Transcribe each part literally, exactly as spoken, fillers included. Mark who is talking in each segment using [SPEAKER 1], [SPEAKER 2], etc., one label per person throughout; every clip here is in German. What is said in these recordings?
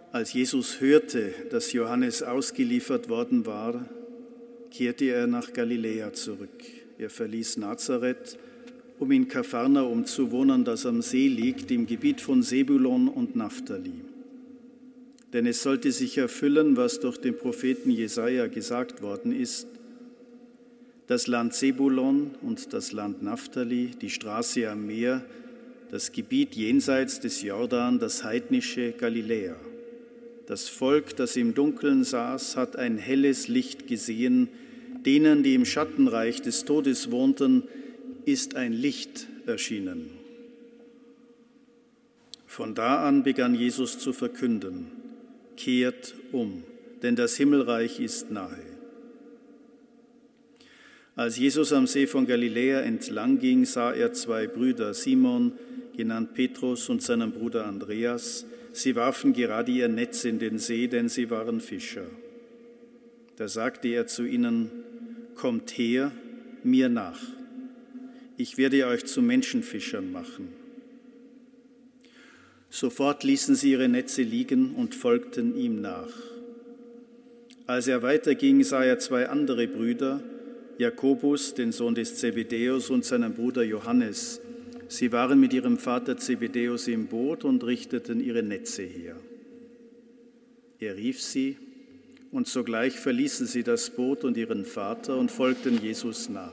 [SPEAKER 1] Als Jesus hörte, dass Johannes ausgeliefert worden war, kehrte er nach Galiläa zurück. Er verließ Nazareth, um in Kapharnaum zu wohnen, das am See liegt, im Gebiet von Sebulon und Naphtali. Denn es sollte sich erfüllen, was durch den Propheten Jesaja gesagt worden ist: Das Land Sebulon und das Land Naphtali, die Straße am Meer, das Gebiet jenseits des Jordan, das heidnische Galiläa. Das Volk, das im Dunkeln saß, hat ein helles Licht gesehen. Denen, die im Schattenreich des Todes wohnten, ist ein Licht erschienen. Von da an begann Jesus zu verkünden: Kehrt um, denn das Himmelreich ist nahe. Als Jesus am See von Galiläa entlang ging, sah er zwei Brüder, Simon, genannt Petrus, und seinen Bruder Andreas. Sie warfen gerade ihr Netz in den See, denn sie waren Fischer. Da sagte er zu ihnen: Kommt her, mir nach. Ich werde euch zu Menschenfischern machen. Sofort ließen sie ihre Netze liegen und folgten ihm nach. Als er weiterging, sah er zwei andere Brüder, Jakobus, den Sohn des Zebedäus, und seinen Bruder Johannes. Sie waren mit ihrem Vater Zebedäus im Boot und richteten ihre Netze her. Er rief sie, und sogleich verließen sie das Boot und ihren Vater und folgten Jesus nach.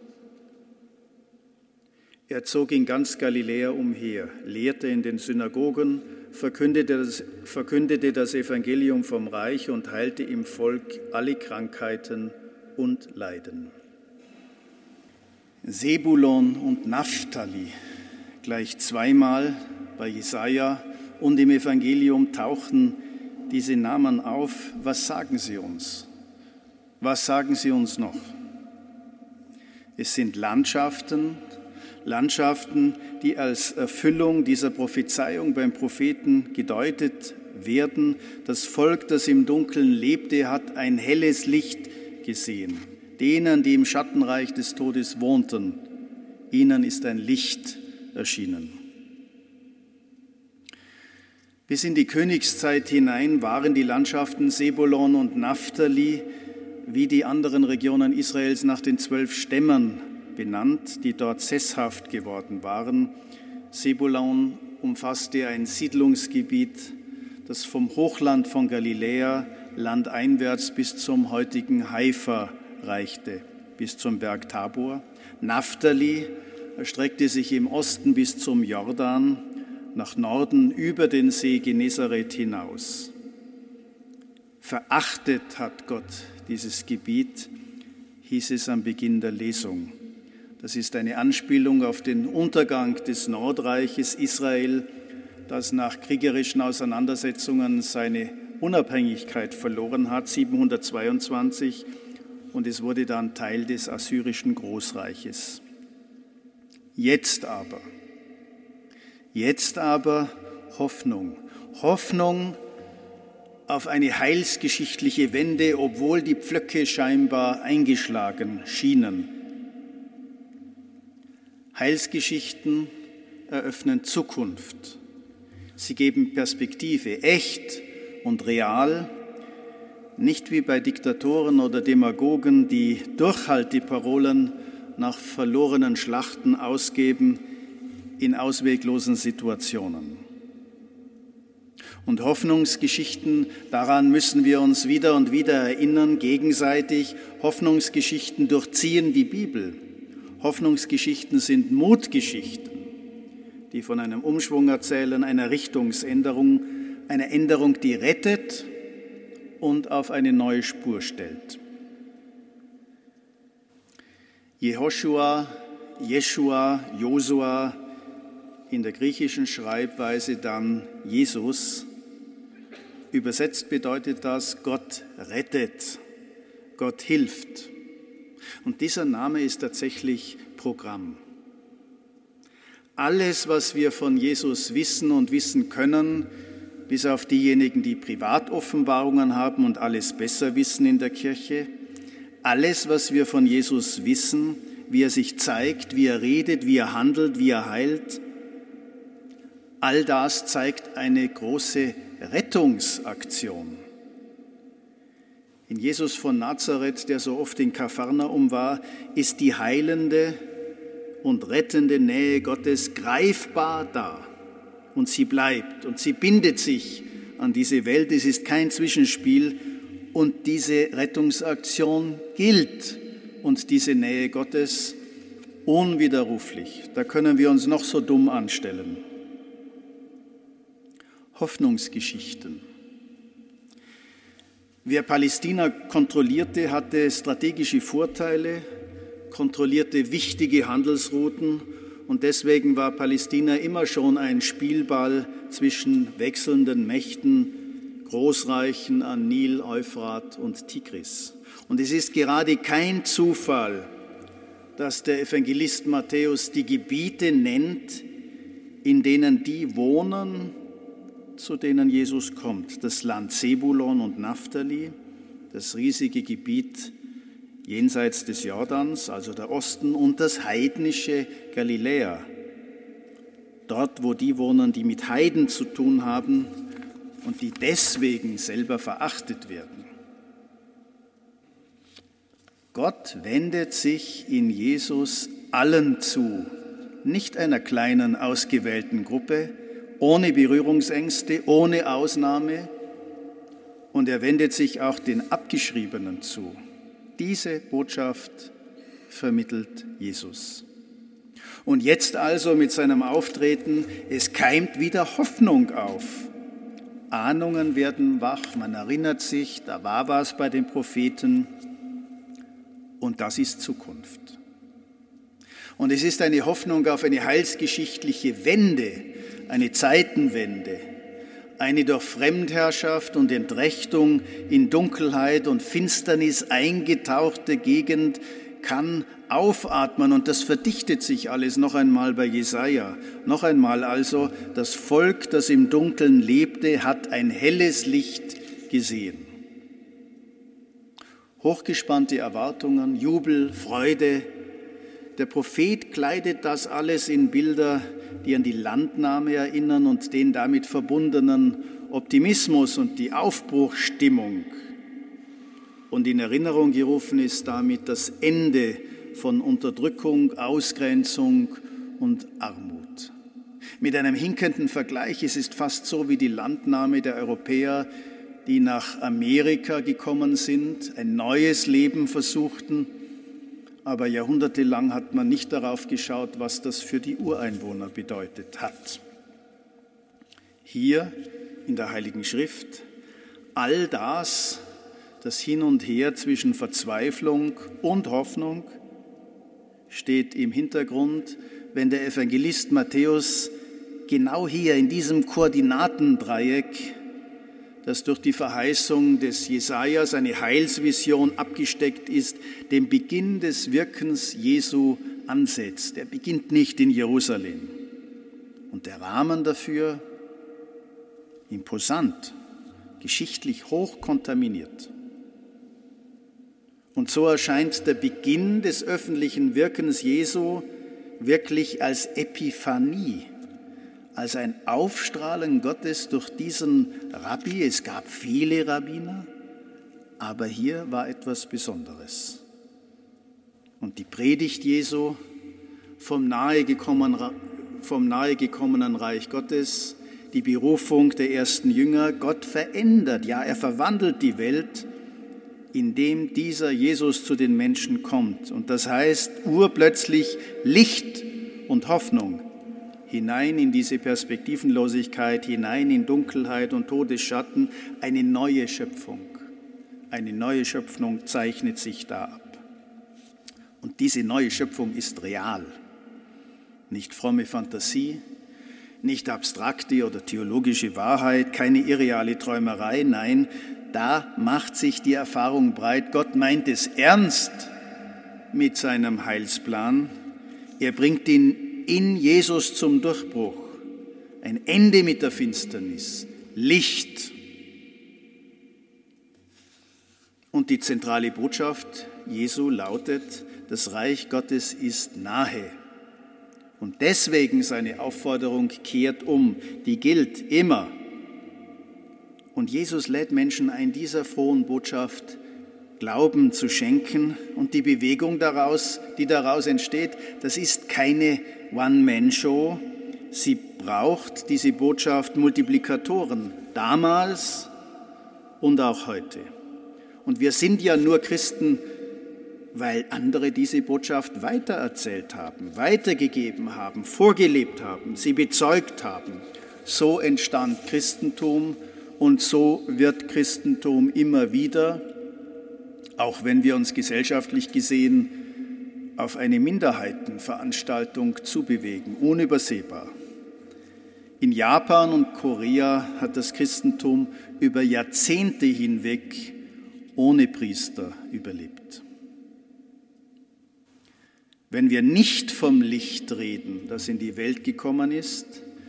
[SPEAKER 1] Er zog in ganz Galiläa umher, lehrte in den Synagogen, verkündete das, verkündete das Evangelium vom Reich und heilte im Volk alle Krankheiten und Leiden. Sebulon und Naphtali, gleich zweimal bei Jesaja und im Evangelium tauchen diese Namen auf. Was sagen sie uns? Was sagen sie uns noch? Es sind Landschaften, Landschaften, die als Erfüllung dieser Prophezeiung beim Propheten gedeutet werden. Das Volk, das im Dunkeln lebte, hat ein helles Licht gesehen. Denen, die im Schattenreich des Todes wohnten, ihnen ist ein Licht erschienen. Bis in die Königszeit hinein waren die Landschaften Sebulon und Naphtali wie die anderen Regionen Israels nach den zwölf Stämmen benannt, die dort sesshaft geworden waren. Sebulon umfasste ein Siedlungsgebiet, das vom Hochland von Galiläa landeinwärts bis zum heutigen Haifa reichte, bis zum Berg Tabor. Naphtali erstreckte sich im Osten bis zum Jordan, nach Norden über den See Genezareth hinaus. Verachtet hat Gott dieses Gebiet, hieß es am Beginn der Lesung. Das ist eine Anspielung auf den Untergang des Nordreiches Israel, das nach kriegerischen Auseinandersetzungen seine Unabhängigkeit verloren hat, siebenhundertzweiundzwanzig, und es wurde dann Teil des assyrischen Großreiches. Jetzt aber, jetzt aber Hoffnung, Hoffnung auf eine heilsgeschichtliche Wende, obwohl die Pflöcke scheinbar eingeschlagen schienen. Heilsgeschichten eröffnen Zukunft. Sie geben Perspektive, echt und real, nicht wie bei Diktatoren oder Demagogen, die Durchhalteparolen nach verlorenen Schlachten ausgeben in ausweglosen Situationen. Und Hoffnungsgeschichten, daran müssen wir uns wieder und wieder erinnern, gegenseitig. Hoffnungsgeschichten durchziehen die Bibel. Hoffnungsgeschichten sind Mutgeschichten, die von einem Umschwung erzählen, einer Richtungsänderung, einer Änderung, die rettet und auf eine neue Spur stellt. Jehoschua, Jeschua, Josua, in der griechischen Schreibweise dann Jesus. Übersetzt bedeutet das, Gott rettet, Gott hilft. Und dieser Name ist tatsächlich Programm. Alles, was wir von Jesus wissen und wissen können, bis auf diejenigen, die Privatoffenbarungen haben und alles besser wissen in der Kirche, alles, was wir von Jesus wissen, wie er sich zeigt, wie er redet, wie er handelt, wie er heilt, all das zeigt eine große Rettungsaktion. In Jesus von Nazareth, der so oft in Kapharnaum war, ist die heilende und rettende Nähe Gottes greifbar da. Und sie bleibt und sie bindet sich an diese Welt. Es ist kein Zwischenspiel und diese Rettungsaktion gilt und diese Nähe Gottes unwiderruflich. Da können wir uns noch so dumm anstellen. Hoffnungsgeschichten. Wer Palästina kontrollierte, hatte strategische Vorteile, kontrollierte wichtige Handelsrouten und deswegen war Palästina immer schon ein Spielball zwischen wechselnden Mächten, Großreichen an Nil, Euphrat und Tigris. Und es ist gerade kein Zufall, dass der Evangelist Matthäus die Gebiete nennt, in denen die wohnen, zu denen Jesus kommt. Das Land Sebulon und Naphtali, das riesige Gebiet jenseits des Jordans, also der Osten, und das heidnische Galiläa. Dort, wo die wohnen, die mit Heiden zu tun haben und die deswegen selber verachtet werden. Gott wendet sich in Jesus allen zu, nicht einer kleinen, ausgewählten Gruppe, ohne Berührungsängste, ohne Ausnahme. Und er wendet sich auch den Abgeschriebenen zu. Diese Botschaft vermittelt Jesus. Und jetzt also mit seinem Auftreten, es keimt wieder Hoffnung auf. Ahnungen werden wach, man erinnert sich, da war was bei den Propheten und das ist Zukunft. Und es ist eine Hoffnung auf eine heilsgeschichtliche Wende, eine Zeitenwende, eine durch Fremdherrschaft und Entrechtung in Dunkelheit und Finsternis eingetauchte Gegend kann aufatmen und das verdichtet sich alles noch einmal bei Jesaja. Noch einmal also, das Volk, das im Dunkeln lebte, hat ein helles Licht gesehen. Hochgespannte Erwartungen, Jubel, Freude. Der Prophet kleidet das alles in Bilder, die an die Landnahme erinnern und den damit verbundenen Optimismus und die Aufbruchsstimmung. Und in Erinnerung gerufen ist damit das Ende von Unterdrückung, Ausgrenzung und Armut. Mit einem hinkenden Vergleich, es ist fast so wie die Landnahme der Europäer, die nach Amerika gekommen sind, ein neues Leben versuchten, aber jahrhundertelang hat man nicht darauf geschaut, was das für die Ureinwohner bedeutet hat. Hier in der Heiligen Schrift all das, das Hin und Her zwischen Verzweiflung und Hoffnung, steht im Hintergrund, wenn der Evangelist Matthäus genau hier in diesem Koordinatendreieck, das durch die Verheißung des Jesaja, seine Heilsvision abgesteckt ist, den Beginn des Wirkens Jesu ansetzt. Er beginnt nicht in Jerusalem. Und der Rahmen dafür imposant, geschichtlich hoch kontaminiert. Und so erscheint der Beginn des öffentlichen Wirkens Jesu wirklich als Epiphanie, als ein Aufstrahlen Gottes durch diesen Rabbi. Es gab viele Rabbiner, aber hier war etwas Besonderes. Und die Predigt Jesu vom nahegekommenen, vom nahegekommenen Reich Gottes, die Berufung der ersten Jünger, Gott verändert, ja, er verwandelt die Welt, indem dieser Jesus zu den Menschen kommt. Und das heißt urplötzlich Licht und Hoffnung hinein in diese Perspektivenlosigkeit, hinein in Dunkelheit und Todesschatten, eine neue Schöpfung. Eine neue Schöpfung zeichnet sich da ab. Und diese neue Schöpfung ist real. Nicht fromme Fantasie, nicht abstrakte oder theologische Wahrheit, keine irreale Träumerei, nein, da macht sich die Erfahrung breit, Gott meint es ernst mit seinem Heilsplan. Er bringt ihn in Jesus zum Durchbruch. Ein Ende mit der Finsternis, Licht. Und die zentrale Botschaft Jesu lautet, das Reich Gottes ist nahe. Und deswegen seine Aufforderung, kehrt um, die gilt immer. Und Jesus lädt Menschen ein, dieser frohen Botschaft Glauben zu schenken. Und die Bewegung daraus, die daraus entsteht, das ist keine One-Man-Show. Sie braucht, diese Botschaft, Multiplikatoren, damals und auch heute. Und wir sind ja nur Christen, weil andere diese Botschaft weitererzählt haben, weitergegeben haben, vorgelebt haben, sie bezeugt haben. So entstand Christentum und so wird Christentum immer wieder, auch wenn wir uns gesellschaftlich gesehen auf eine Minderheitenveranstaltung zubewegen, unübersehbar. In Japan und Korea hat das Christentum über Jahrzehnte hinweg ohne Priester überlebt. Wenn wir nicht vom Licht reden, das in die Welt gekommen ist,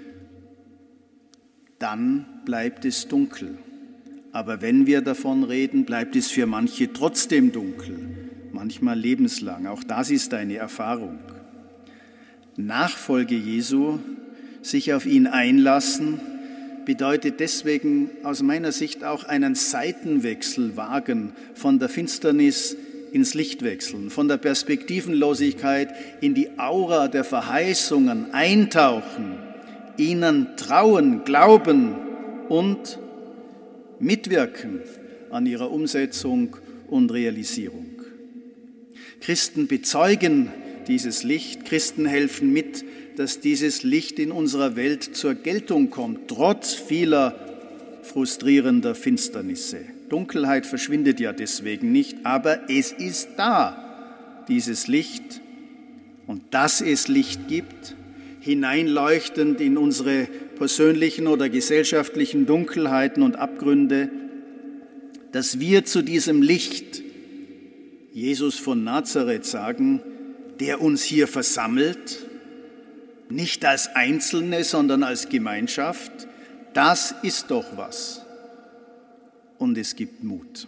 [SPEAKER 1] dann bleibt es dunkel. Aber wenn wir davon reden, bleibt es für manche trotzdem dunkel, manchmal lebenslang. Auch das ist eine Erfahrung. Nachfolge Jesu, sich auf ihn einlassen, bedeutet deswegen aus meiner Sicht auch einen Seitenwechsel wagen, von der Finsternis ins Licht wechseln, von der Perspektivenlosigkeit in die Aura der Verheißungen eintauchen, ihnen trauen, glauben und mitwirken an ihrer Umsetzung und Realisierung. Christen bezeugen dieses Licht, Christen helfen mit, dass dieses Licht in unserer Welt zur Geltung kommt, trotz vieler frustrierender Finsternisse. Dunkelheit verschwindet ja deswegen nicht, aber es ist da, dieses Licht. Und dass es Licht gibt, hineinleuchtend in unsere persönlichen oder gesellschaftlichen Dunkelheiten und Abgründe, dass wir zu diesem Licht, Jesus von Nazareth, sagen, der uns hier versammelt, nicht als Einzelne, sondern als Gemeinschaft, das ist doch was. Und es gibt Mut.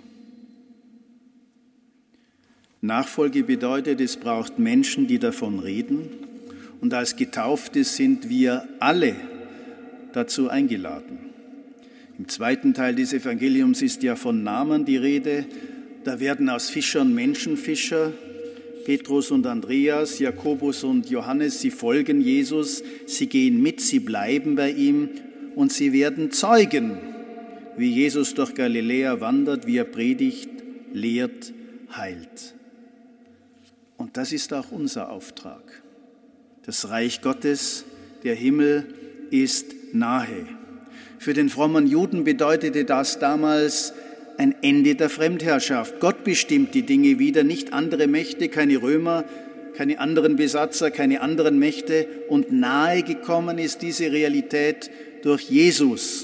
[SPEAKER 1] Nachfolge bedeutet, es braucht Menschen, die davon reden. Und als Getaufte sind wir alle dazu eingeladen. Im zweiten Teil des Evangeliums ist ja von Namen die Rede. Da werden aus Fischern Menschenfischer. Petrus und Andreas, Jakobus und Johannes, sie folgen Jesus, sie gehen mit, sie bleiben bei ihm und sie werden Zeugen, wie Jesus durch Galiläa wandert, wie er predigt, lehrt, heilt. Und das ist auch unser Auftrag. Das Reich Gottes, der Himmel, ist nahe. Für den frommen Juden bedeutete das damals ein Ende der Fremdherrschaft. Gott bestimmt die Dinge wieder, nicht andere Mächte, keine Römer, keine anderen Besatzer, keine anderen Mächte. Und nahe gekommen ist diese Realität durch Jesus.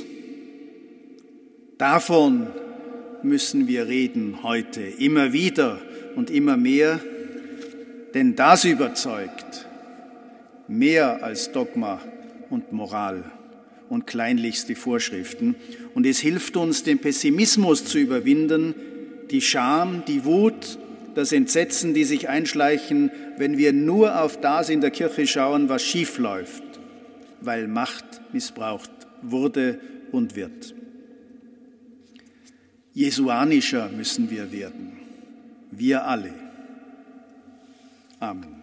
[SPEAKER 1] Davon müssen wir reden heute, immer wieder und immer mehr, denn das überzeugt mehr als Dogma und Moral und kleinlichste Vorschriften. Und es hilft uns, den Pessimismus zu überwinden, die Scham, die Wut, das Entsetzen, die sich einschleichen, wenn wir nur auf das in der Kirche schauen, was schief läuft, weil Macht missbraucht wurde und wird. Jesuanischer müssen wir werden, wir alle. Amen.